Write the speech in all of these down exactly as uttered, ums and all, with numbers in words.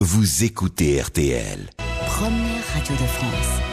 Vous écoutez R T L. Première radio de France.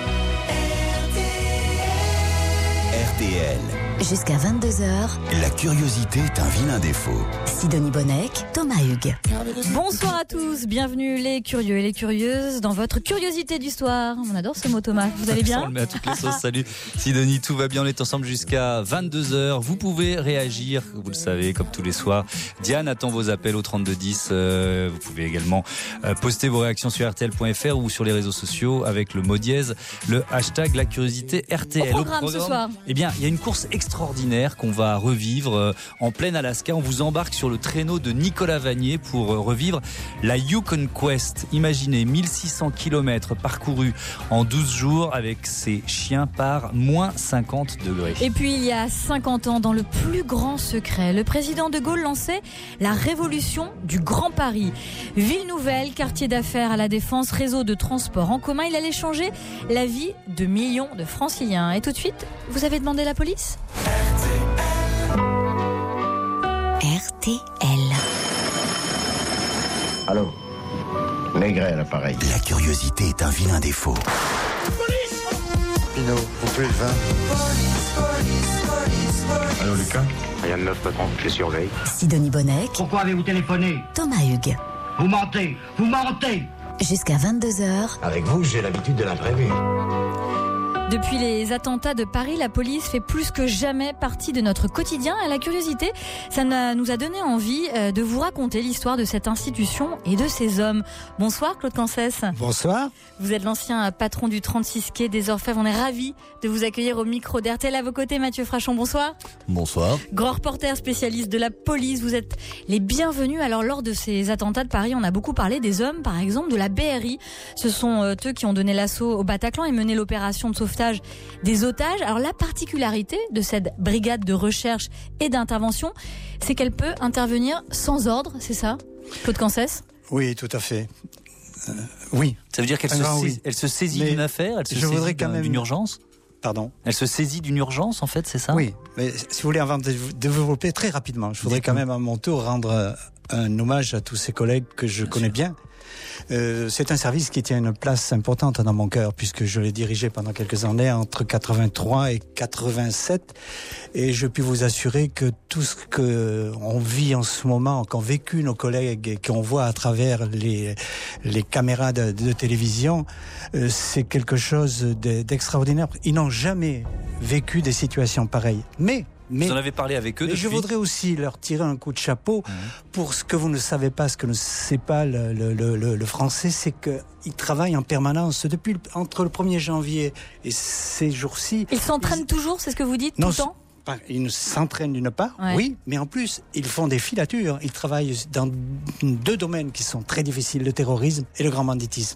R T L. Jusqu'à vingt-deux heures. La curiosité est un vilain défaut. Sidonie Bonnec, Thomas Hugues. Bonsoir à tous, bienvenue les curieux et les curieuses dans votre curiosité d'histoire. On adore ce mot, Thomas. Vous allez bien ? On le met à toutes les sauces. Salut Sidonie, tout va bien, on est ensemble jusqu'à vingt-deux heures. Vous pouvez réagir, vous le savez, comme tous les soirs. Diane attend vos appels au trente-deux dix. Euh, vous pouvez également euh, poster vos réactions sur R T L point F R ou sur les réseaux sociaux avec le mot dièse, le hashtag la curiosité R T L. Au programme, au programme ce soir. Eh bien, il y a une course extraordinaire qu'on va revivre euh, en plein Alaska. On vous embarque sur le traîneau de Nicolas Vanier pour euh, revivre la Yukon Quest. Imaginez mille six cents kilomètres parcourus en douze jours avec ses chiens par moins cinquante degrés. Et puis il y a cinquante ans, dans le plus grand secret, le président de Gaulle lançait la révolution du Grand Paris. Ville nouvelle, quartier d'affaires à la Défense, réseau de transport en commun. Il allait changer la vie de millions de Franciliens. Et tout de suite, vous avez demandé la police ? R T L. Allô, Maigret à l'appareil. La curiosité est un vilain défaut. Pinot, vous plaît le vin. Allô, Lucas. Rien de neuf, patron, je les surveille. Sidonie Bonnec, Pourquoi avez-vous téléphoné ? Thomas Hugues. Vous mentez, vous mentez. Jusqu'à vingt-deux heures. Avec vous, j'ai l'habitude de l'imprévu. Depuis les attentats de Paris, la police fait plus que jamais partie de notre quotidien. Et la curiosité, ça nous a donné envie de vous raconter l'histoire de cette institution et de ses hommes. Bonsoir Claude Cancès. Bonsoir. Vous êtes l'ancien patron du trente-six quai des Orfèvres. On est ravis de vous accueillir au micro d'R T L. À vos côtés, Mathieu Frachon, bonsoir. Bonsoir. Grand reporter spécialiste de la police. Vous êtes les bienvenus. Alors lors de ces attentats de Paris, on a beaucoup parlé des hommes, par exemple, de la B R I. Ce sont euh, eux qui ont donné l'assaut au Bataclan et mené l'opération de sauvetage des otages. Alors la particularité de cette brigade de recherche et d'intervention, c'est qu'elle peut intervenir sans ordre, c'est ça, Claude Cancès ? Oui, tout à fait. Euh, oui. Ça veut dire qu'elle Un se, grand sais- oui. elle se saisit Mais d'une affaire, elle se je saisit voudrais quand d'un- même- d'une urgence ? Pardon. Elle se saisit d'une urgence, en fait, c'est ça ? Oui, mais si vous voulez, avant de développer très rapidement, je voudrais quand même à mon tour rendre euh, un hommage à tous ces collègues que je Bien connais sûr. bien. Euh, c'est un service qui tient une place importante dans mon cœur puisque je l'ai dirigé pendant quelques années entre quatre-vingt-trois et quatre-vingt-sept et je puis vous assurer que tout ce que on vit en ce moment, qu'ont vécu nos collègues et qu'on voit à travers les les caméras de, de télévision, euh, c'est quelque chose de, d'extraordinaire. Ils n'ont jamais vécu des situations pareilles. Mais Mais, Vous en avez parlé avec eux mais depuis ? je voudrais aussi leur tirer un coup de chapeau mmh. pour ce que vous ne savez pas, ce que ne sait pas le, le, le, le français, c'est qu'ils travaillent en permanence depuis le, entre le premier janvier et ces jours-ci. Ils s'entraînent ils... toujours, c'est ce que vous dites, non, tout le temps ? Ils s'entraînent d'une part, ouais. oui, mais en plus, ils font des filatures. Ils travaillent dans deux domaines qui sont très difficiles, le terrorisme et le grand banditisme.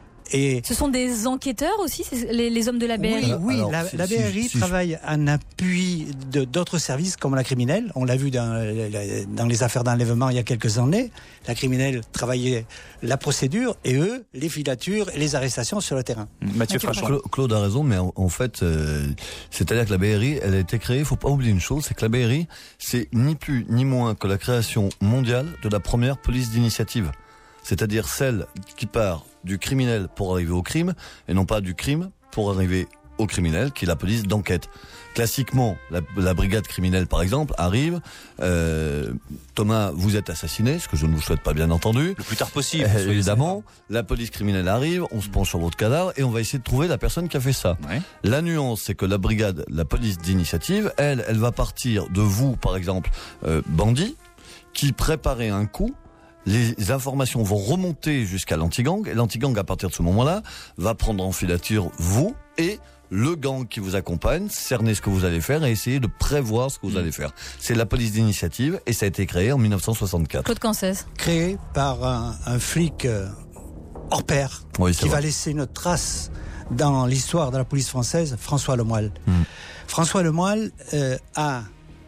Et ce sont des enquêteurs aussi, les, les hommes de la B R I ? Oui, oui alors, la, si, la B R I si, travaille si, en appui de, d'autres services comme la criminelle. On l'a vu dans, dans les affaires d'enlèvement il y a quelques années. La criminelle travaillait la procédure et eux, les filatures et les arrestations sur le terrain. Mathieu Frachon. Claude, Claude a raison, mais en, en fait, euh, c'est-à-dire que la B R I, elle a été créée, il ne faut pas oublier une chose, c'est que la B R I, c'est ni plus ni moins que la création mondiale de la première police d'initiative. C'est-à-dire celle qui part du criminel pour arriver au crime, et non pas du crime pour arriver au criminel, qui est la police d'enquête. Classiquement, la, la brigade criminelle, par exemple, arrive, euh, Thomas, vous êtes assassiné, ce que je ne vous souhaite pas, bien entendu. Le plus tard possible, euh, évidemment. La police criminelle arrive, on se penche sur votre cadavre, et on va essayer de trouver la personne qui a fait ça. Ouais. La nuance, c'est que la brigade, la police d'initiative, elle, elle va partir de vous, par exemple, euh, bandit, qui préparait un coup. Les informations vont remonter jusqu'à l'anti-gang, et l'anti-gang, à partir de ce moment-là, va prendre en filature vous et le gang qui vous accompagne, cerner ce que vous allez faire et essayer de prévoir ce que vous allez faire. C'est la police d'initiative et ça a été créé en dix-neuf cent soixante-quatre. Claude Cancès. Créé par un, un flic euh, hors pair oui, qui vrai. va laisser une trace dans l'histoire de la police française, François Lemoyle. Mmh. François Lemoyle euh, a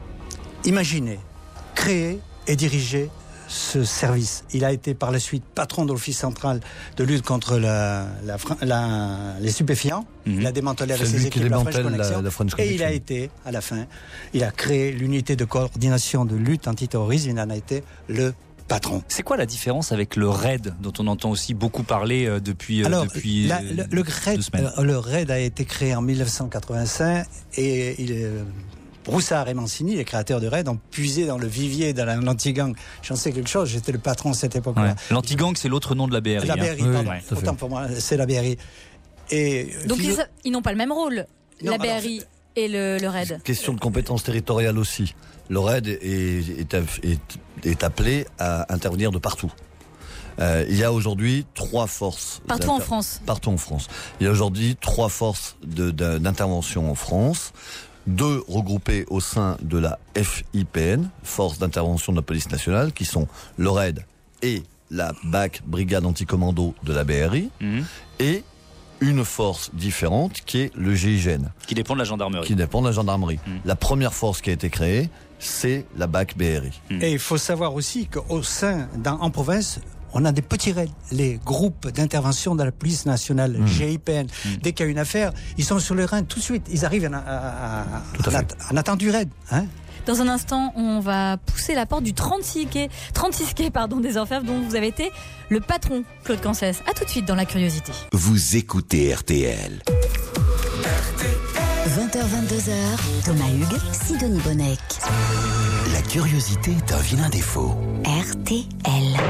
imaginé, créé et dirigé ce service. Il a été par la suite patron de l'Office central de lutte contre la, la, la, les stupéfiants. Mmh. Il a démantelé avec ses équipes la French Connection. La, la French Connection. Et il a été, à la fin, il a créé l'unité de coordination de lutte antiterrorisme. Il en a été le patron. C'est quoi la différence avec le raid dont on entend aussi beaucoup parler euh, depuis, euh, Alors, depuis la, le, le, raid, euh, le raid a été créé en mille neuf cent quatre-vingt-cinq et il est... Broussard et Mancini, les créateurs de raid, ont puisé dans le vivier de l'anti-gang. J'en sais quelque chose, j'étais le patron à cette époque-là. Ouais. L'anti-gang, c'est l'autre nom de la B R I. La B R I, hein. pardon. Oui, oui, autant pour moi, c'est la B R I. Et Donc philo... ils, ils n'ont pas le même rôle, non, la B R I alors, et le, le raid. Question de compétences territoriales aussi. Le raid est, est, est, est appelé à intervenir de partout. Euh, il y a aujourd'hui trois forces. Partout en France. Partout en France. Il y a aujourd'hui trois forces de, de, d'intervention en France. Deux regroupés au sein de la F I P N, Force d'intervention de la police nationale, qui sont le raid et la B A C, Brigade anticommando de la B R I, mmh. et une force différente qui est le G I G N. Qui dépend de la gendarmerie. Qui dépend de la gendarmerie. Mmh. La première force qui a été créée, c'est la B A C B R I. Mmh. Et il faut savoir aussi qu'au sein, dans, en province, on a des petits raids, les groupes d'intervention de la police nationale, mmh. G I P N. Mmh. Dès qu'il y a une affaire, ils sont sur le terrain tout de suite. Ils arrivent en, en attendant du raid. Hein. Dans un instant, on va pousser la porte du trente-six quai, trente-six quai pardon, des Orfèvres dont vous avez été le patron, Claude Cancès. À tout de suite dans La Curiosité. Vous écoutez R T L. vingt heures vingt-deux heures, Thomas Hugues, Sidonie Bonnec. La curiosité est un vilain défaut. R T L.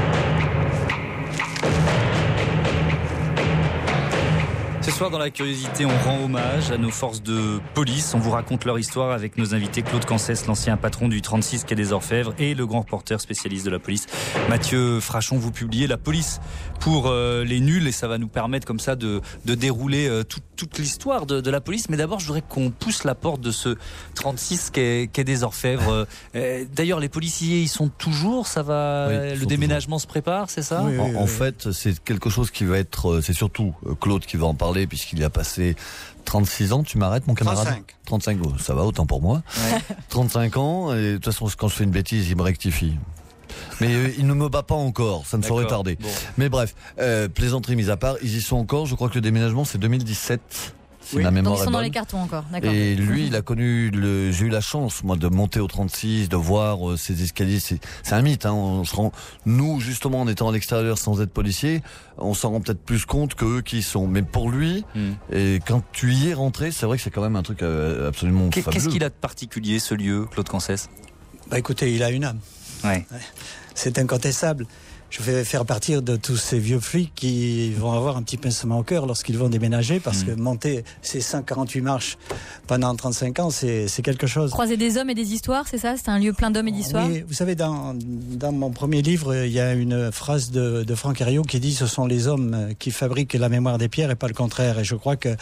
Ce soir, dans La Curiosité, on rend hommage à nos forces de police. On vous raconte leur histoire avec nos invités Claude Cancès, l'ancien patron du trente-six quai des Orfèvres, et le grand reporter spécialiste de la police, Mathieu Frachon. Vous publiez La police pour euh, les nuls, et ça va nous permettre comme ça de, de dérouler euh, tout, toute l'histoire de, de la police. Mais d'abord, je voudrais qu'on pousse la porte de ce trente-six quai, quai des Orfèvres. Euh, d'ailleurs, les policiers, ils sont toujours, ça va, oui, le déménagement toujours se prépare, c'est ça? Oui, oui, en, oui. en fait, c'est quelque chose qui va être, c'est surtout Claude qui va en parler, puisqu'il y a passé trente-six ans. Tu m'arrêtes, mon camarade? trente-cinq. trente-cinq, oh, ça va, autant pour moi. Ouais. trente-cinq ans, et de toute façon, quand je fais une bêtise, il me rectifie. Mais euh, il ne me bat pas encore, ça ne saurait tarder. Bon. Mais bref, euh, plaisanterie mise à part, ils y sont encore. Je crois que le déménagement, c'est deux mille dix-sept. Si oui. ma mémoire Donc ils sont est dans bonne. les cartons encore, d'accord. Et lui, il a connu, le, j'ai eu la chance, moi, de monter au trente-six, de voir euh, ces escaliers. C'est, c'est un mythe, hein. On se rend, nous, justement, en étant à l'extérieur sans être policier, on s'en rend peut-être plus compte que eux qui y sont. Mais pour lui, mm. et quand tu y es rentré, c'est vrai que c'est quand même un truc euh, absolument Qu'est, fabuleux. Qu'est-ce qu'il a de particulier, ce lieu, Claude Cancès? Bah écoutez, il a une âme. Ouais. Ouais. C'est incontestable. Je vais faire partir de tous ces vieux flics qui vont avoir un petit pincement au cœur lorsqu'ils vont déménager, parce mmh. que monter ces cent quarante-huit marches pendant trente-cinq ans, c'est, c'est quelque chose. Croiser des hommes et des histoires, c'est ça? C'est un lieu plein d'hommes et d'histoires? Oui, vous savez, dans, dans mon premier livre, il y a une phrase de, de Franck Herriot qui dit « Ce sont les hommes qui fabriquent la mémoire des pierres et pas le contraire ». Et je crois que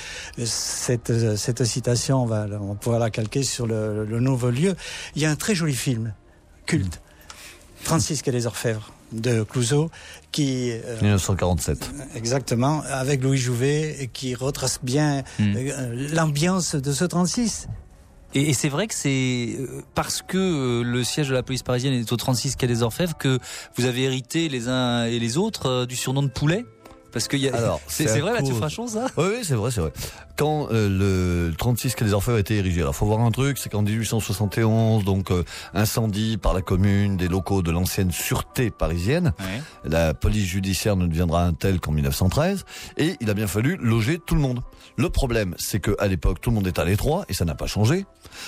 cette, cette citation, on va, on va pouvoir la calquer sur le, le nouveau lieu. Il y a un très joli film, culte, trente-six quai des Orfèvres, de Clouzot, qui euh, dix-neuf cent quarante-sept exactement, avec Louis Jouvet, et qui retrace bien mmh. euh, l'ambiance de ce trente-six. Et, et c'est vrai que c'est parce que euh, le siège de la police parisienne est au trente-six quai des Orfèvres que vous avez hérité les uns et les autres euh, du surnom de Poulet. Parce que y a... Alors, c'est, c'est, c'est vrai, Mathieu Frachon, ça? Oui, oui, c'est vrai, c'est vrai. Quand euh, le trente-six quai des Orfèvres a été érigé, alors faut voir un truc, c'est qu'en dix-huit cent soixante et onze, donc euh, incendie par la commune des locaux de l'ancienne sûreté parisienne, ouais. La police judiciaire ne deviendra un tel qu'en mille neuf cent treize, et il a bien fallu loger tout le monde. Le problème, c'est qu'à l'époque, tout le monde est à l'étroit, et ça n'a pas changé.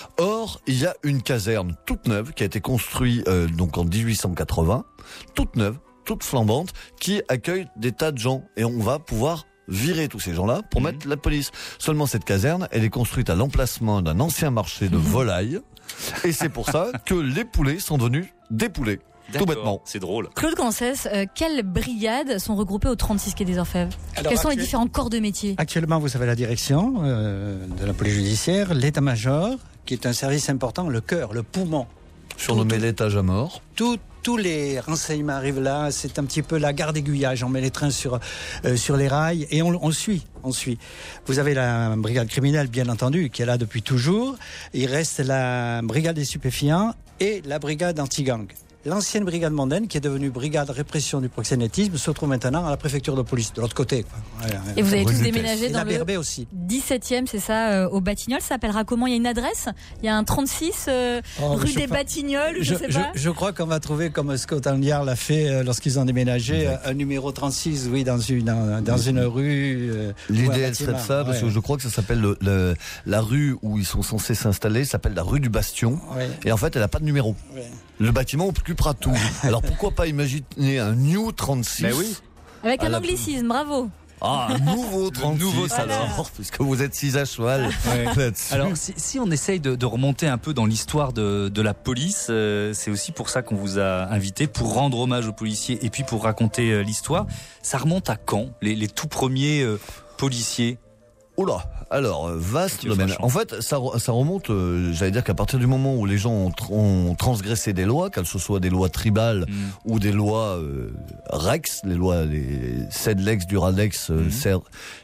Or, il y a une caserne toute neuve qui a été construite euh, donc en dix-huit cent quatre-vingts, toute neuve, toute flambante, qui accueille des tas de gens. Et on va pouvoir virer tous ces gens-là pour mmh. mettre la police. Seulement, cette caserne, elle est construite à l'emplacement d'un ancien marché de volailles. Et c'est pour ça que les poulets sont devenus des poulets. D'accord, tout bêtement. C'est drôle. Claude Cancès, euh, quelles brigades sont regroupées au trente-six quai des Orfèvres? Alors, Quels sont actuel... les différents corps de métier? Actuellement, vous avez la direction euh, de la police judiciaire, l'état-major, qui est un service important, le cœur, le poumon. Surnommé l'état-major. Tout Tous les renseignements arrivent là, c'est un petit peu la gare d'aiguillage. On met les trains sur euh, sur les rails et on, on suit, on suit. Vous avez la brigade criminelle, bien entendu, qui est là depuis toujours. Il reste la brigade des stupéfiants et la brigade anti-gang. l'ancienne brigade mondaine, qui est devenue brigade répression du proxénétisme, se trouve maintenant à la préfecture de police, de l'autre côté. Quoi. Ouais, et vous avez tous Rue déménagé dans le le aussi. dix-septième, c'est ça, euh, au Batignolles. Ça s'appellera comment? Il y a une adresse? Il y a un trente-six euh, oh, rue des pas. Batignolles, je, je sais je, pas. Je crois qu'on va trouver, comme Scotland Yard l'a fait euh, lorsqu'ils ont déménagé, exact. un numéro trente-six, oui, dans une, dans, dans une rue. Euh, L'idéal serait de ça, parce ouais. que je crois que ça s'appelle le, le, la rue où ils sont censés s'installer, s'appelle la rue du Bastion. Ouais. Et en fait, elle n'a pas de numéro. Ouais. Le bâtiment occupera tout. Alors pourquoi pas imaginer un New trente-six? Mais oui. Avec un anglicisme, bravo. Ah, un nouveau trente-six, nouveau, alors, voilà. Puisque vous êtes six à cheval. Ouais. Alors, si, si on essaye de, de remonter un peu dans l'histoire de, de la police, euh, c'est aussi pour ça qu'on vous a invité, pour rendre hommage aux policiers et puis pour raconter euh, l'histoire. Ça remonte à quand, les, les tout premiers euh, policiers? Oula, alors, vaste domaine. En fait, ça, ça remonte, euh, j'allais dire qu'à partir du moment où les gens ont, ont transgressé des lois, qu'elles soient des lois tribales mmh. ou des lois euh, Rex, les lois, les Sedlex, Duralex, euh, mmh. Ser,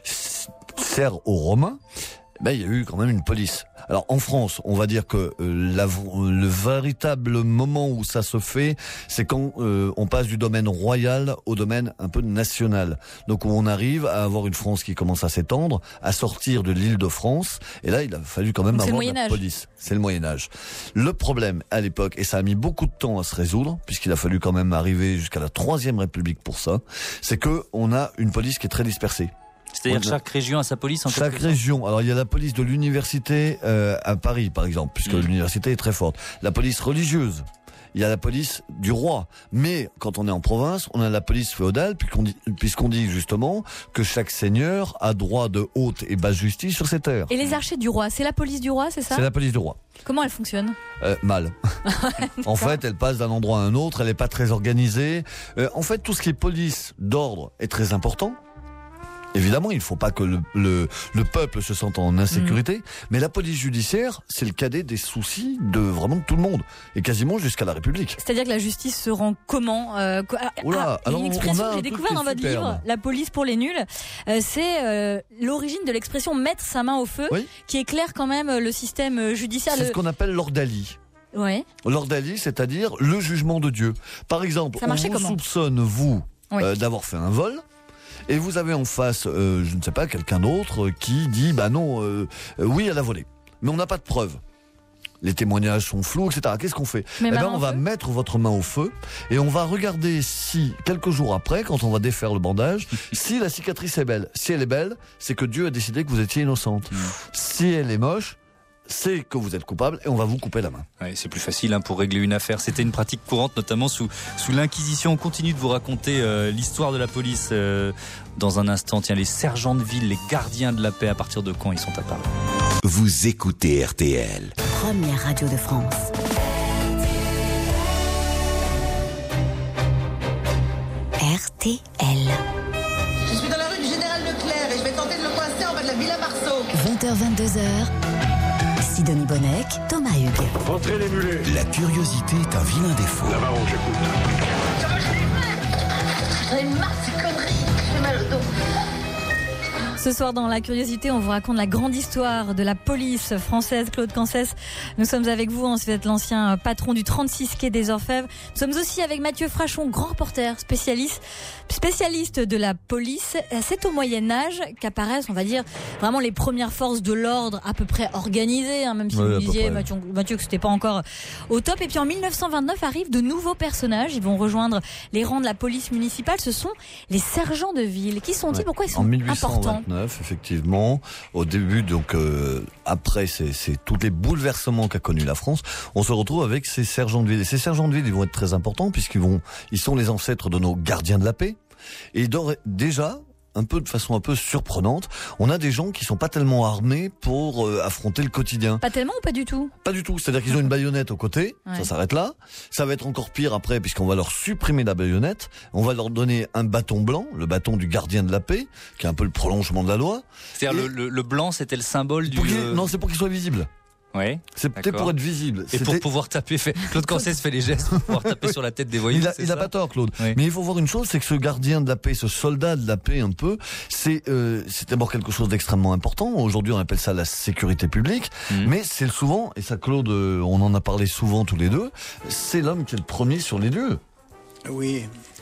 Ser aux Romains, ben, il y a eu quand même une police. Alors en France, on va dire que euh, la, le véritable moment où ça se fait, c'est quand euh, on passe du domaine royal au domaine un peu national. Donc où on arrive à avoir une France qui commence à s'étendre, à sortir de l'Île-de-France. Et là, il a fallu quand même donc avoir la police. C'est le Moyen-Âge. Le problème à l'époque, et ça a mis beaucoup de temps à se résoudre, puisqu'il a fallu quand même arriver jusqu'à la Troisième République pour ça, c'est que on a une police qui est très dispersée. C'est-à-dire chaque région a sa police en Chaque région. Alors il y a la police de l'université euh, à Paris, par exemple, puisque mmh. l'université est très forte. La police religieuse. Il y a la police du roi. Mais quand on est en province, on a la police féodale, puisqu'on dit, puisqu'on dit justement que chaque seigneur a droit de haute et basse justice sur ses terres. Et les archers du roi, c'est la police du roi, c'est ça? C'est la police du roi. Comment elle fonctionne? euh, Mal. En fait, elle passe d'un endroit à un autre, elle n'est pas très organisée. Euh, en fait, tout ce qui est police d'ordre est très important. Évidemment, il ne faut pas que le, le, le peuple se sente en insécurité, mmh. mais la police judiciaire, c'est le cadet des soucis de vraiment de tout le monde, et quasiment jusqu'à la République. C'est-à-dire que la justice se rend comment euh, Oula, ah, alors une expression que j'ai découvert dans votre superbe. livre, La police pour les nuls, euh, c'est euh, l'origine de l'expression mettre sa main au feu, oui. qui éclaire quand même le système judiciaire. C'est le... ce qu'on appelle l'ordalie. Ouais. L'ordalie, c'est-à-dire le jugement de Dieu. Par exemple, on vous comment soupçonne, vous, oui. euh, d'avoir fait un vol. Et vous avez en face, euh, je ne sais pas, quelqu'un d'autre qui dit, bah non, euh, euh, oui, elle a volé. Mais on n'a pas de preuves. Les témoignages sont flous, et cetera. Qu'est-ce qu'on fait? Mais Eh ben, on va feu. mettre votre main au feu et on va regarder si, quelques jours après, quand on va défaire le bandage, si la cicatrice est belle. Si elle est belle, c'est que Dieu a décidé que vous étiez innocente. Mmh. Si elle est moche, c'est que vous êtes coupable et on va vous couper la main. Ouais, c'est plus facile hein, pour régler une affaire. C'était une pratique courante, notamment sous, sous l'Inquisition. On continue de vous raconter euh, l'histoire de la police euh, dans un instant. Tiens, les sergents de ville, les gardiens de la paix, à partir de quand ils sont apparus? Vous écoutez R T L. Première radio de France. R T L. Je suis dans la rue du Général Leclerc et je vais tenter de le coincer en bas de la Villa Marceau. vingt heures vingt-deux heures. Sidonie Bonnec, Thomas Hugues. Entrez les mulets. La curiosité est un vilain défaut. La marron, j'écoute. J'en ai marre de ces conneries. J'ai mal au dos. Ce soir dans La Curiosité, on vous raconte la grande histoire de la police française. Claude Cancès, nous sommes avec vous. Vous êtes l'ancien patron du trente-six quai des Orfèvres. Nous sommes aussi avec Mathieu Frachon, grand reporter, spécialiste, spécialiste de la police. C'est au Moyen-Âge qu'apparaissent, on va dire, vraiment les premières forces de l'ordre à peu près organisées, hein, même si oui, vous disiez, Mathieu, Mathieu, que c'était pas encore au top. Et puis en mille neuf cent vingt-neuf arrivent de nouveaux personnages. Ils vont rejoindre les rangs de la police municipale. Ce sont les sergents de ville. Qui sont-ils? Ouais. Pourquoi ils sont importants? Effectivement, au début, donc euh, après c'est, c'est tous les bouleversements qu'a connu la France, on se retrouve avec ces sergents de ville. Et ces sergents de ville, ils vont être très importants puisqu'ils vont, ils sont les ancêtres de nos gardiens de la paix. Et déjà, un peu de façon un peu surprenante, on a des gens qui sont pas tellement armés pour euh, affronter le quotidien. Pas tellement ou pas du tout? Pas du tout, c'est-à-dire qu'ils ont une baïonnette au côté, ouais. Ça s'arrête là. Ça va être encore pire après puisqu'on va leur supprimer la baïonnette, on va leur donner un bâton blanc, le bâton du gardien de la paix, qui est un peu le prolongement de la loi. C'est-à-dire le, le, le blanc, c'était le symbole du... Euh... Non, c'est pour qu'il soit visible. Ouais. C'est peut-être pour être visible. Et pour pouvoir taper, fait... Claude Cancès fait les gestes pour pouvoir taper sur la tête des voyous. Il a, il a pas tort, Claude. Oui. Mais il faut voir une chose, c'est que ce gardien de la paix, ce soldat de la paix un peu, c'est euh, c'est d'abord quelque chose d'extrêmement important. Aujourd'hui, on appelle ça la sécurité publique, mmh. mais c'est souvent, et ça, Claude, on en a parlé souvent tous les deux, c'est l'homme qui est le premier sur les lieux. Oui.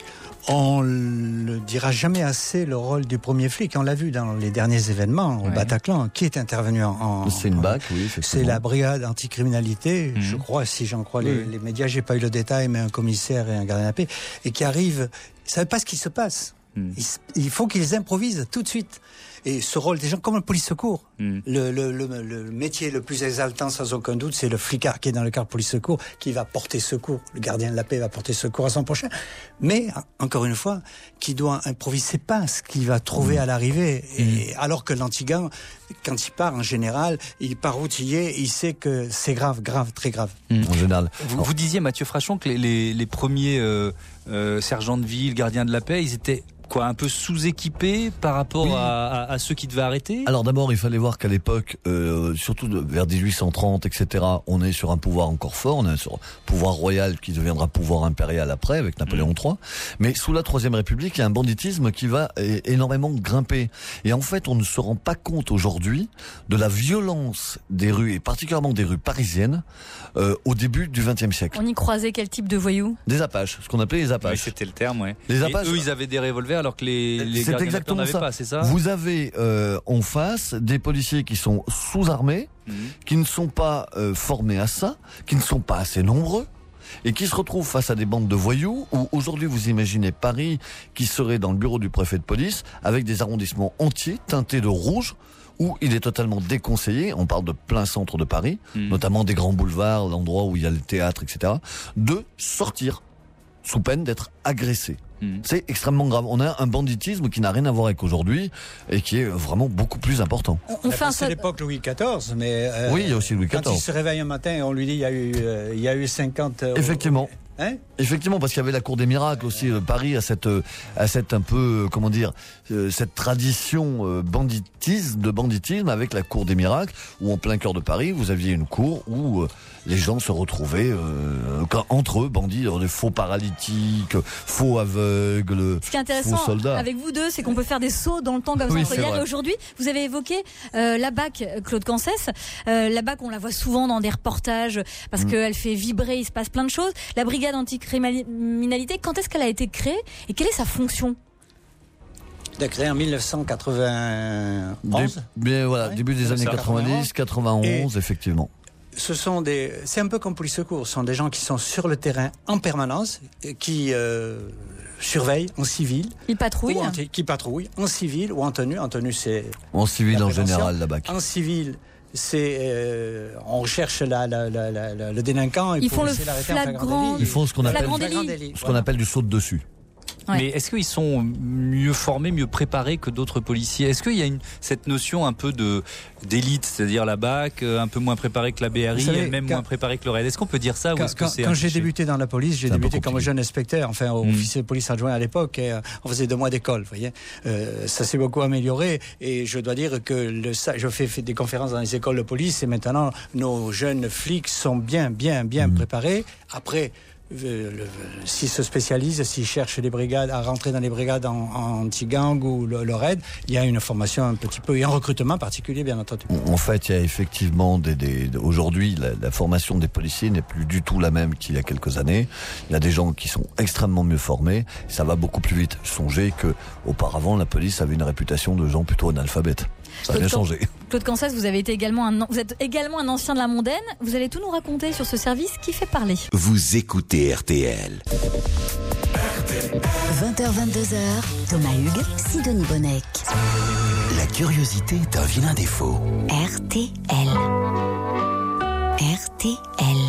On ne dira jamais assez le rôle du premier flic. On l'a vu dans les derniers événements au ouais. Bataclan. Qui est intervenu en... en c'est une B A C, oui. C'est la brigade anticriminalité, mmh. je crois, si j'en crois oui. les, les médias. J'ai pas eu le détail, mais un commissaire et un gardien de la paix. Et qui arrive, ils savent pas ce qui se passe. Mmh. Il, il faut qu'ils improvisent tout de suite. Et ce rôle des gens, comme le police secours, mmh. le, le, le, le métier le plus exaltant sans aucun doute, c'est le flicard qui est dans le car police secours, qui va porter secours. Le gardien de la paix va porter secours à son prochain. Mais, encore une fois, qui doit improviser, c'est pas ce qu'il va trouver mmh. à l'arrivée. Mmh. Et alors que l'antigan, quand il part, en général, il part outillé, il sait que c'est grave, grave, très grave. Mmh. En général. Vous, vous disiez, Mathieu Frachon, que les, les, les premiers euh, euh, sergents de ville, gardiens de la paix, ils étaient quoi, un peu sous-équipés par rapport oui. à, à, à ceux qui devaient arrêter? Alors d'abord, il fallait voir qu'à l'époque, euh, surtout de, vers dix-huit cent trente, et cetera, on est sur un pouvoir encore fort, on est sur un pouvoir royal qui deviendra pouvoir impérial après, avec Napoléon mmh. trois. Mais sous la Troisième République, il y a un banditisme qui va é- énormément grimper. Et en fait, on ne se rend pas compte aujourd'hui de la violence des rues, et particulièrement des rues parisiennes, euh, au début du vingtième siècle. On y croisait quel type de voyous? Des apaches, ce qu'on appelait les apaches. Oui, c'était le terme, ouais. Les et apaches, eux, ils avaient des revolvers alors que les, les c'est gardiens exactement n'avaient ça. pas, c'est ça? Vous avez euh, en face des policiers qui sont sous-armés, mmh. qui ne sont pas euh, formés à ça, qui ne sont pas assez nombreux, et qui se retrouvent face à des bandes de voyous où aujourd'hui vous imaginez Paris qui serait dans le bureau du préfet de police avec des arrondissements entiers teintés de rouge, où il est totalement déconseillé, on parle de plein centre de Paris, mmh. notamment des grands boulevards, l'endroit où il y a le théâtre, et cetera, de sortir sous peine d'être agressé. Mmh. C'est extrêmement grave. On a un banditisme qui n'a rien à voir avec aujourd'hui et qui est vraiment beaucoup plus important. On fait c'est l'époque Louis quatorze, mais euh, oui, il y a aussi Louis quatorze. Quand il se réveille un matin et on lui dit il y a eu, euh, il y a eu cinquante. Euh, Effectivement. Hein? Effectivement, parce qu'il y avait la cour des miracles aussi. Euh, Paris a cette, euh, a cette un peu, euh, comment dire, euh, cette tradition euh, banditisme, de banditisme avec la cour des miracles, où en plein cœur de Paris, vous aviez une cour où euh, les gens se retrouvaient euh, entre eux, bandits, des faux paralytiques, faux aveugles, Ce qui est intéressant faux soldats. Avec vous deux, c'est qu'on peut faire des sauts dans le temps comme oui, ça. Hier et aujourd'hui, vous avez évoqué euh, la B A C, Claude Cancès. Euh, la B A C, on la voit souvent dans des reportages parce mmh. qu'elle fait vibrer, il se passe plein de choses. La brigade anticriminalité, quand est-ce qu'elle a été créée et quelle est sa fonction? Elle a créé en mille neuf cent quatre-vingt-onze. Dé- bien, voilà, ouais. Début des années quatre-vingt-dix, quatre-vingt-onze, et effectivement. Ce sont des, c'est un peu comme police secours. Ce sont des gens qui sont sur le terrain en permanence, qui euh, surveillent en civil. Ils patrouillent. En, qui patrouillent en civil ou en tenue. En tenue, c'est en civil en général, la B A C. En civil. C'est, euh, on recherche la, la, la, la, le délinquant. Ils font le flagrant. Ils font ce qu'on appelle, délit. ce qu'on appelle du saut de dessus. Ouais. Mais est-ce qu'ils sont mieux formés, mieux préparés que d'autres policiers? Est-ce qu'il y a une, cette notion un peu de d'élite, c'est-à-dire la B A C, un peu moins préparée que la B R I, savez, et même quand, moins préparée que le R A I D? Est-ce qu'on peut dire ça? Quand, ou est-ce que quand, c'est quand j'ai débuté dans la police, j'ai débuté comme jeune inspecteur, enfin mmh. officier de police adjoint à l'époque, et, euh, on faisait deux mois d'école, vous voyez. Euh, ça s'est beaucoup amélioré, et je dois dire que le, ça, je fais, fais des conférences dans les écoles de police, et maintenant nos jeunes flics sont bien, bien, bien mmh. préparés. Après, Le, le, s'ils se spécialisent, s'ils cherchent des brigades, à rentrer dans les brigades en, en anti-gang ou le, le raid, il y a une formation un petit peu, et un recrutement particulier, bien entendu. En fait, il y a effectivement des, des aujourd'hui, la, la formation des policiers n'est plus du tout la même qu'il y a quelques années. Il y a des gens qui sont extrêmement mieux formés. Ça va beaucoup plus vite. Songez que, auparavant, la police avait une réputation de gens plutôt analphabètes. Ça a bien changé. Claude Cancès, vous avez été également un, vous êtes également un ancien de la mondaine. Vous allez tout nous raconter sur ce service qui fait parler. Vous écoutez R T L. vingt heures vingt-deux heures, Thomas Hugues, Sidonie Bonnec. La curiosité est un vilain défaut. R T L. R T L.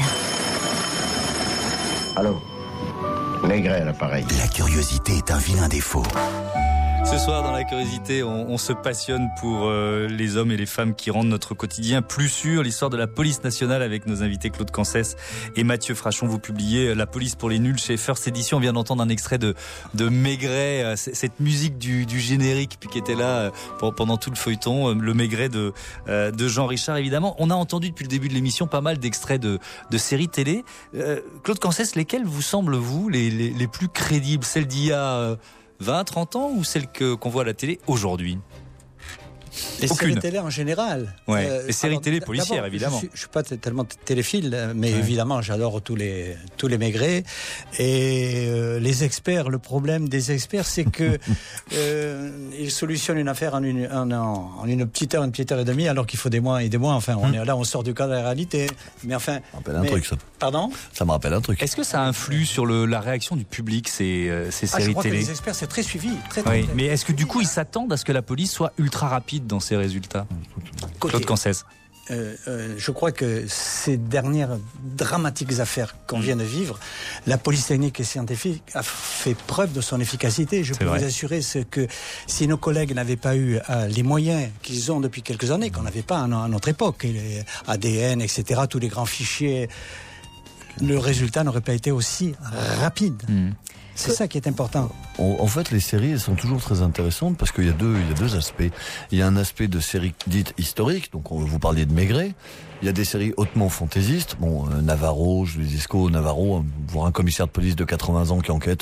Allô, Maigret à l'appareil. La curiosité est un vilain défaut. Ce soir, dans la curiosité, on, on se passionne pour euh, les hommes et les femmes qui rendent notre quotidien plus sûr. L'histoire de la police nationale avec nos invités Claude Cancès et Mathieu Frachon. Vous publiez La police pour les nuls chez First Edition. On vient d'entendre un extrait de, de Maigret, euh, cette musique du, du générique puis qui était là euh, pendant tout le feuilleton. Euh, le Maigret de, euh, de Jean Richard, évidemment. On a entendu depuis le début de l'émission pas mal d'extraits de, de séries télé. Euh, Claude Cancès, lesquels vous semblent, vous, les, les, les plus crédibles? Celles d'il y a... Euh, vingt, trente ans ou celle que, qu'on voit à la télé aujourd'hui? Les Aucune. séries télé en général. Ouais, euh, les séries alors, télé policières, évidemment. Je ne suis, suis pas tellement téléphile, mais ouais. évidemment, j'adore tous les, tous les Maigrets. Et euh, les experts, le problème des experts, c'est que euh, ils solutionnent une affaire en une, en, en une petite heure, une petite heure et demie, alors qu'il faut des mois et des mois. Enfin, on hum. est là, on sort du cadre de la réalité. Mais enfin. Ça me rappelle un mais, truc, ça. Pardon? Ça me rappelle un truc. Est-ce que ça influe sur le, la réaction du public, ces, euh, ces séries ah, je crois télé? Que les experts, c'est très suivi. Très, très, oui, très, mais est-ce que du coup, ils s'attendent à ce que la police soit ultra rapide dans ses résultats? Côté, Claude Cancès. Euh, euh, je crois que ces dernières dramatiques affaires qu'on vient de vivre, la police technique et scientifique a fait preuve de son efficacité. Je C'est peux vrai. vous assurer ce que si nos collègues n'avaient pas eu euh, les moyens qu'ils ont depuis quelques années, qu'on n'avait pas à, à notre époque, les A D N, et cetera, tous les grands fichiers, le résultat n'aurait pas été aussi rapide. Mmh. C'est ça qui est important. En, en fait, les séries, elles sont toujours très intéressantes parce qu'il y a deux, il y a deux aspects. Il y a un aspect de séries dites historiques, donc on, vous parliez de Maigret. Il y a des séries hautement fantaisistes. Bon, euh, Navarro, Jules Isco, Navarro, voir un commissaire de police de quatre-vingts ans qui enquête.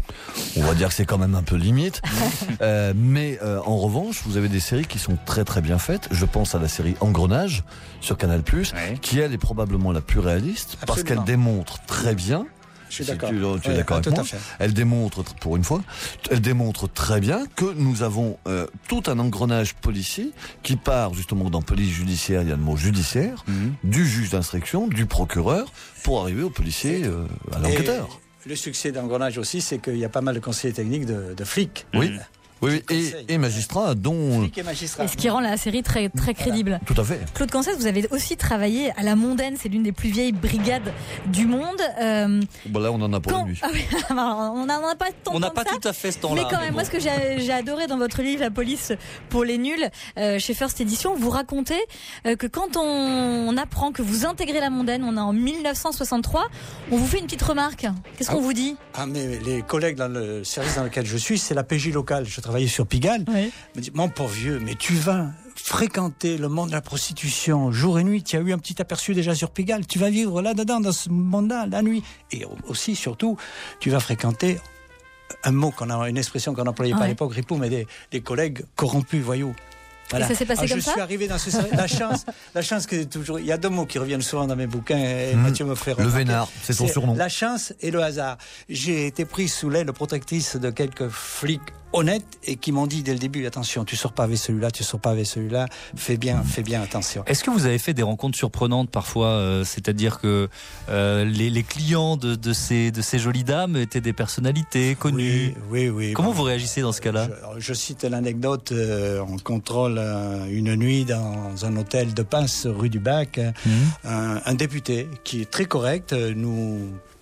On va dire que c'est quand même un peu limite. euh, mais euh, en revanche, vous avez des séries qui sont très très bien faites. Je pense à la série Engrenage sur Canal+, ouais. qui elle est probablement la plus réaliste. Absolument. Parce qu'elle démontre très bien. Je suis si d'accord. Tu, tu es oui, d'accord avec moi. Elle démontre, pour une fois, elle démontre très bien que nous avons euh, tout un engrenage policier qui part justement dans police judiciaire, il y a le mot judiciaire, mm-hmm. du juge d'instruction, du procureur, pour arriver au policier, euh, à l'enquêteur. Et le succès d'engrenage aussi, c'est qu'il y a pas mal de conseillers techniques de, de flics. Oui. Mmh. Oui, oui. Et, et magistrats, dont... Et, magistrat. et ce qui rend la série très, très crédible. Tout à fait. Claude Cancès, vous avez aussi travaillé à la Mondaine, c'est l'une des plus vieilles brigades du monde. Euh, bon, là, on en a pour quand... une nuit. Ah oui, on n'a pas tant On n'a pas ça, tout à fait ce temps-là. Mais quand même, mais bon. moi, ce que j'ai, j'ai adoré dans votre livre, La police pour les nuls, euh, chez First Edition, vous racontez euh, que quand on, on apprend que vous intégrez la Mondaine, on est en mille neuf cent soixante-trois, on vous fait une petite remarque. Qu'est-ce ah, qu'on vous dit? Ah, mais les collègues dans le service dans lequel je suis, c'est la P J locale. Je travaillais sur Pigalle. Oui. Me dit, mon pauvre vieux, mais tu vas fréquenter le monde de la prostitution jour et nuit. Tu as eu un petit aperçu déjà sur Pigalle. Tu vas vivre là-dedans, dans ce monde-là, la nuit. Et aussi, surtout, tu vas fréquenter un mot qu'on a, une expression qu'on n'employait ah pas ouais. à l'époque, ripou, mais des, des collègues corrompus, voyous. Voilà. Et ça s'est passé Alors, comme je ça. Je suis arrivé dans ce la chance, la chance que toujours. Il y a deux mots qui reviennent souvent dans mes bouquins. Et mmh. Mathieu me fait remarquer. Le vénard, c'est son c'est surnom. La chance et le hasard. J'ai été pris sous l'aile protectrice de quelques flics honnêtes et qui m'ont dit dès le début, attention, tu sors pas avec celui-là, tu sors pas avec celui-là, fais bien, fais bien attention. Est-ce que vous avez fait des rencontres surprenantes parfois, euh, c'est-à-dire que euh, les, les clients de, de ces de ces jolies dames étaient des personnalités connues? Oui, oui, oui. Comment bon, vous réagissez dans ce cas-là? Je, je cite l'anecdote, euh, on contrôle euh, une nuit dans un hôtel de Pince, rue du Bac, mmh. un, un député qui est très correct, nous...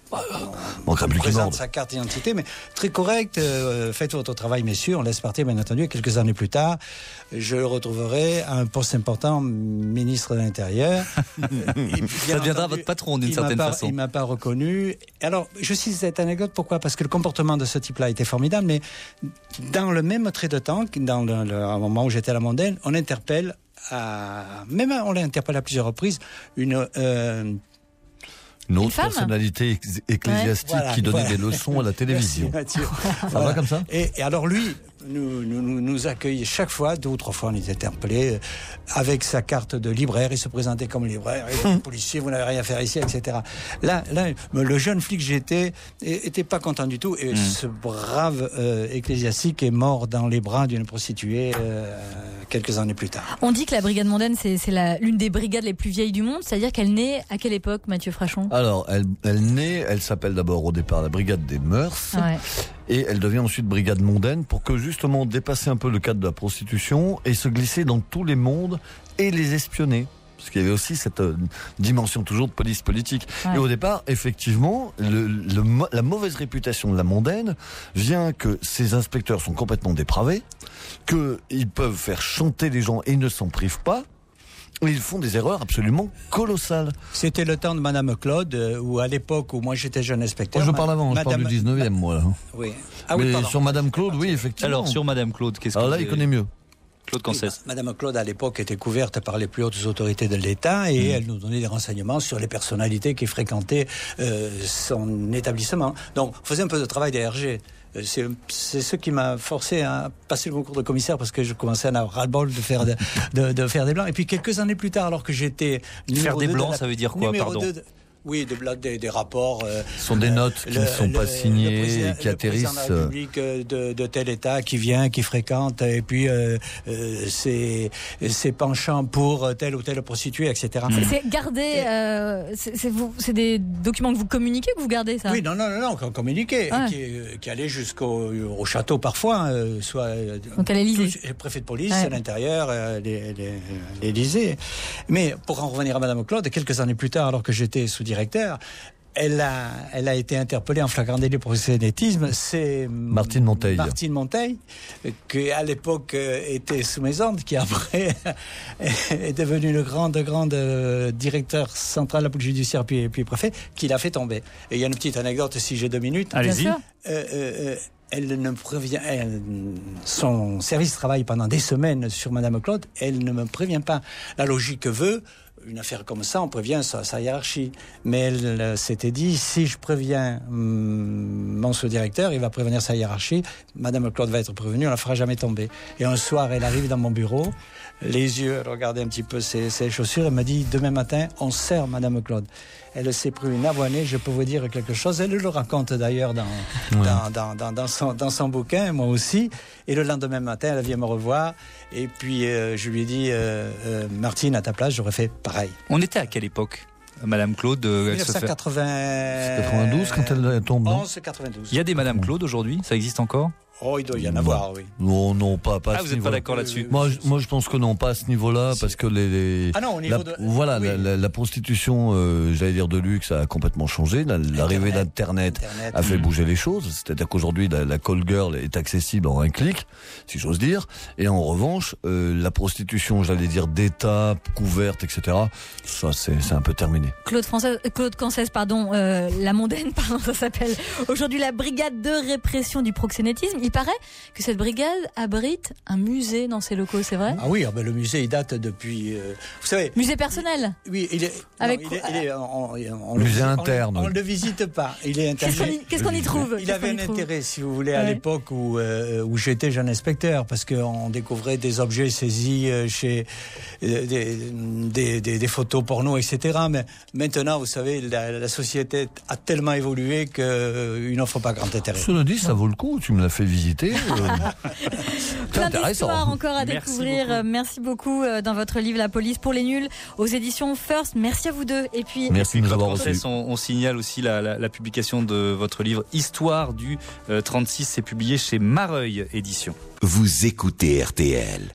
On, on présente sa carte d'identité, mais très correct. Euh, faites votre travail, messieurs. On laisse partir, bien entendu. Quelques années plus tard, je le retrouverai à un poste important, ministre de l'Intérieur. Ça deviendra votre patron d'une certaine pas, façon. Il m'a pas reconnu. Alors, je cite cette anecdote. Pourquoi? Parce que le comportement de ce type-là était formidable, mais dans le même trait de temps, dans le, le un moment où j'étais à la Mondaine, on interpelle, à, même on l'a interpellé à plusieurs reprises, une euh, Une autre Une personnalité ecclésiastique ouais. voilà, qui donnait voilà. des leçons à la télévision. Merci, ça voilà. va comme ça et, et alors lui nous, nous, nous accueille chaque fois, deux ou trois fois on était interpellés, avec sa carte de libraire, il se présentait comme libraire, et hum. policier, vous n'avez rien à faire ici, et cetera. Là, là le jeune flic que j'étais était pas content du tout, et hum. ce brave euh, ecclésiastique est mort dans les bras d'une prostituée euh, quelques années plus tard. On dit que la brigade mondaine, c'est, c'est la, l'une des brigades les plus vieilles du monde, c'est-à-dire qu'elle naît à quelle époque, Mathieu Frachon? Alors, elle, elle naît, elle s'appelle d'abord au départ la brigade des mœurs, ouais. et elle devient ensuite brigade mondaine pour que justement dépasser un peu le cadre de la prostitution et se glisser dans tous les mondes et les espionner. Parce qu'il y avait aussi cette euh, dimension toujours de police politique. Ouais. Et au départ, effectivement, le, le, la mauvaise réputation de la mondaine vient que ces inspecteurs sont complètement dépravés, qu'ils peuvent faire chanter les gens et ils ne s'en privent pas. Et ils font des erreurs absolument colossales. C'était le temps de Madame Claude, euh, où à l'époque où moi j'étais jeune inspecteur. Moi je parle avant, Madame... je parle du dix-neuvième, moi. Là. Oui. Ah, Mais oui, pardon. sur Madame Claude, oui, effectivement. Alors sur Madame Claude, qu'est-ce que Alors là, vous il avez... connaît mieux. Claude Cancès. Oui, Madame Claude, à l'époque, était couverte par les plus hautes autorités de l'État et mmh. elle nous donnait des renseignements sur les personnalités qui fréquentaient euh, son établissement. Donc, on faisait un peu de travail des R G. C'est, c'est ce qui m'a forcé à passer le concours de commissaire parce que je commençais à en avoir ras-le-bol de faire, de, de, de faire des blancs. Et puis, quelques années plus tard, alors que j'étais... Faire des blancs, la, ça veut dire quoi, pardon de, Oui, des, des, des rapports. Euh, Ce sont des notes qui le, ne sont le, pas signées, qui atterrissent. Le président de la République de, de tel État qui vient, qui fréquente, et puis euh, euh, ses, ses penchants pour telle ou telle prostituée, et cetera. C'est, c'est gardé. Euh, c'est, c'est, vous, c'est des documents que vous communiquez, que vous gardez ça ? Oui, non, non, non, non qu'on communiquait, ah. qui, qui allait jusqu'au au château parfois, euh, soit. Donc à l'Élysée. Le préfet de police ouais. à l'intérieur, euh, l'Élysée. Mais pour en revenir à Madame Claude, quelques années plus tard, alors que j'étais sous-directeur, Elle a, elle a été interpellée en flagrant délit pour proxénétisme. C'est Martine Monteil. Martine Monteil, qui à l'époque était sous mes ordres, qui après est devenue le grand, grand directeur central de la police judiciaire, puis, puis préfet, qui l'a fait tomber. Et il y a une petite anecdote, si j'ai deux minutes. Allez-y. Euh, euh, elle ne prévient, elle, son service travaille pendant des semaines sur Madame Claude. Elle ne me prévient pas. La logique veut. Une affaire comme ça, on prévient sa, sa hiérarchie. Mais elle euh, s'était dit, si je préviens hum, mon sous-directeur, il va prévenir sa hiérarchie, Madame Claude va être prévenue, on la fera jamais tomber. Et un soir, elle arrive dans mon bureau, les yeux, elle regardait un petit peu ses, ses chaussures, elle m'a dit, demain matin, on serre Madame Claude. Elle s'est pris une avoinée, je peux vous dire quelque chose. Elle le raconte d'ailleurs dans, ouais. dans, dans, dans, dans, son, dans son bouquin, moi aussi. Et le lendemain matin, elle vient me revoir. Et puis, euh, je lui ai dit, euh, euh, Martine, à ta place, j'aurais fait pareil. On était à quelle époque, Madame Claude? euh, dix-neuf cent quatre-vingts... quatre-vingt-douze, quand elle tombe, non onze quatre-vingt-douze. Il y a des Madame Claude aujourd'hui? Ça existe encore? Oh, il doit y en avoir, oui. Non, non, pas, pas ah, à ce vous n'êtes pas d'accord là-dessus? Moi, je, moi, je pense que non, pas à ce niveau-là, si. Parce que les, les ah non, au niveau la, de... voilà, oui. la, la, la prostitution, euh, j'allais dire de luxe, a complètement changé. La, l'arrivée d'Internet Internet. a fait bouger les choses. C'est-à-dire qu'aujourd'hui, la, la call girl est accessible en un clic, si j'ose dire. Et en revanche, euh, la prostitution, j'allais dire d'État, couverte, et cetera. Ça, c'est, c'est un peu terminé. Claude Français, Claude Cancès, pardon, euh, la mondaine, pardon, ça s'appelle aujourd'hui la brigade de répression du proxénétisme. Il paraît que cette brigade abrite un musée dans ses locaux, c'est vrai? Ah oui, ah ben le musée il date depuis. Euh, vous savez. Musée personnel. Oui, il est. Avec non, il est, il est on, on, musée on, interne. On ne le visite pas. Il est interne. Qu'est-ce qu'on y, qu'est-ce qu'on y trouve? Il avait un trouve intérêt, si vous voulez, à ouais. l'époque où euh, où j'étais jeune inspecteur, parce qu'on découvrait des objets saisis euh, chez euh, des, des, des, des photos porno, et cetera. Mais maintenant, vous savez, la, la société a tellement évolué qu'il euh, n'offre pas grand intérêt. Cela dit, ça vaut le coup. Tu me l'as fait visiter. Euh... Plein d'histoires encore à Merci découvrir. beaucoup. Merci beaucoup dans votre livre La police pour les nuls aux éditions First. Merci à vous deux. Et puis merci de nous avoir reçus. On, on signale aussi la, la, la publication de votre livre Histoire du euh, trente-six. C'est publié chez Mareuil Éditions. Vous écoutez R T L.